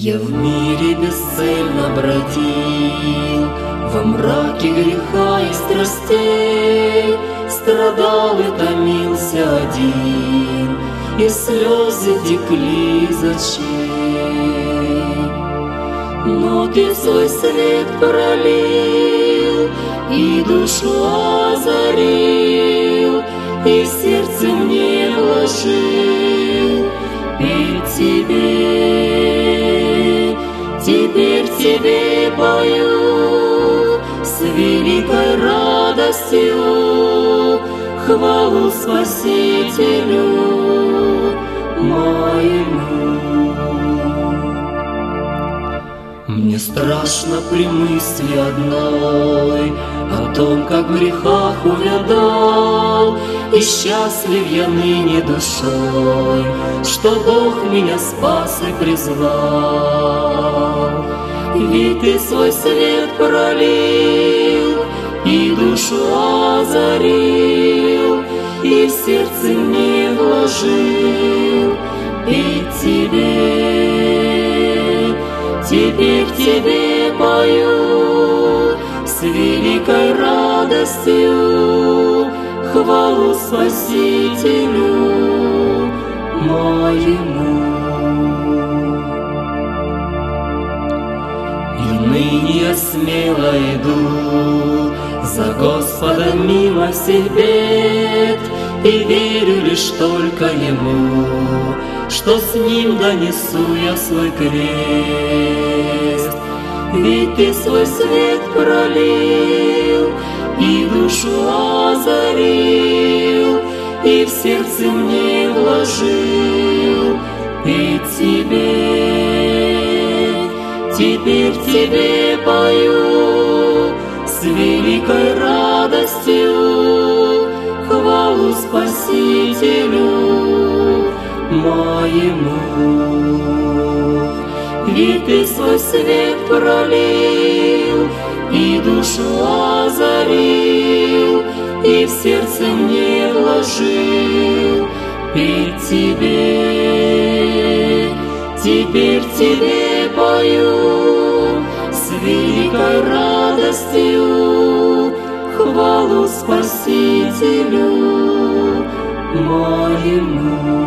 Я в мире бесцельно бродил, во мраке греха и страстей, страдал и томился один, и слезы текли из очей. Но Ты свой свет пролил, и душу озарил, и в сердце мне вложил петь Тебе. Теперь Тебе пою с великой радостью хвалу Спасителю моему. Мне страшно при мысли одной о том, как в грехах увядал, и счастлив я ныне душой, что Бог меня спас и призвал. Ведь Ты свой свет пролил, и душу озарил, и в сердце мне вложил петь Тебе. Теперь Тебе пою с великой радостью хвалу Спасителю моему. И ныне я смело иду за Господом мимо всех бед, и верю лишь только Ему, что с Ним донесу я свой крест. Ведь Ты свой свет пролил, и душу озарил, и в сердце мне вложил петь Тебе. Теперь Тебе пою с великой радостью хвалу Спасителю моему. Ведь Ты свой свет пролил, и душу озарил, и в сердце мне вложил петь Тебе. Теперь Тебе пою с великой радостью хвалу Спасителю моему.